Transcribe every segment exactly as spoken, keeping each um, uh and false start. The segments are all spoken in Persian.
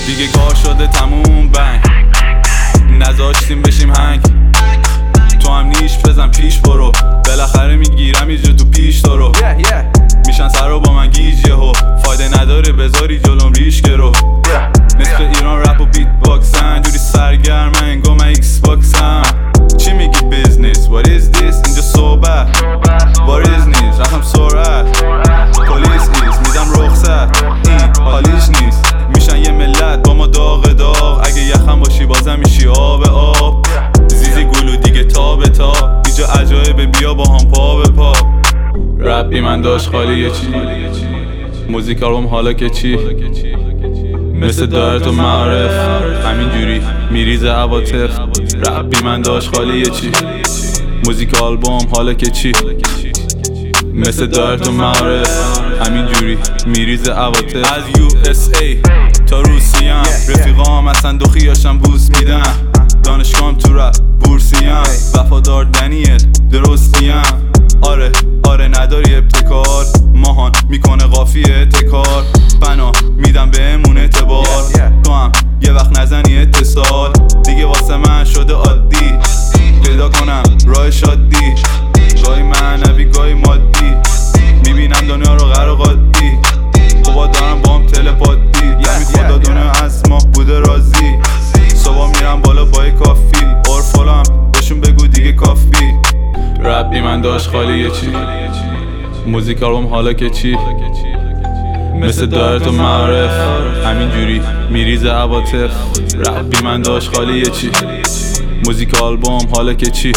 دیگه کار شده تموم بنگ نذاشتیم بشیم هنگ تو هم نیش بزن پیش برو بالاخره میگیرم یه جا تو پیش تو رو میشن سر رو با من گیج یهو فایده نداره بذاری جلوم ریش گرو نصف ایران رپ و بیت باکسن جوری سرگرم انگار من ایکس باکسم چی میگی بیزنس what is this اینجا صحبت what is نیست رفتم سرعت پلیس ایست میدم رخصت این حالیش نیست میشن یه ملت با ما داغ داغ اگه یخم باشی بازم میشی آب آب زیزی گلو دیگه تا به تا اینجا عجایب بیا با هم پا به پا رپی من داشت خالیه چی موزیک آلبوم حالا که چی مثل دارت و معرف همینجوری میریزه عواطف رپی من داشت خالیه چی موزیک آلبوم حالا که چی مثل دارت و معرف همینجوری میریزه عواطف از یو اس ای تا روسیم رفیقام اصلا دخیاشم بوس میدن دانشگاهم تو رپ بورسیم وفادار دنیل درستیم آره آره نداری ابتکار ماهان میکنه قافیه تکار بنا میدم بهمون اعتبار تو هم یه وقت نزنی اتصال دیگه واسه من شده عادی پیدا کنم راه شادی گاهی معنوی گاهی مادی میبینم دنیا رو غرقادی خوبا دارم بام تلپاتی یعنی خدا دنیا از ما بوده راضی صبح میرم بالا با کافی ارفالم بهشون بگو دیگه کافی رپی من داشت خالیه چی موزیک آلبوم حالا که چی مثل دارت و معرف همینجوری میریزه عواطف رپی من داشت خالیه چی موزیک آلبوم حالا که چی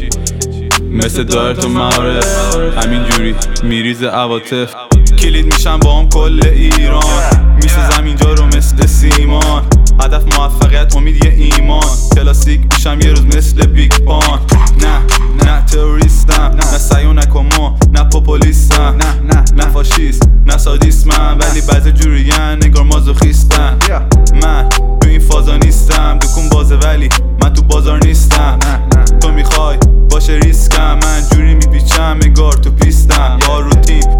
مثل دارت و معرف همینجوری میریزه عواطف کلید میشم با هم کل ایران میسازم اینجا رو مثل سیمان هدف موفقیت امید یه ایمان کلاسیک میشم یه روز مثل بیگ بان نه نه تروریستم نه سیو نکومو نه پوپولیستم نه نه نه فاشیست نه سادیسمم ولی بعضی جورین نگار مازوخیستم من تو این فازا نیستم دکون بازه ولی من تو بازار نیستم تو میخوای باشه ریسکم من جوری میپیچم انگار تو پیستم یا روتین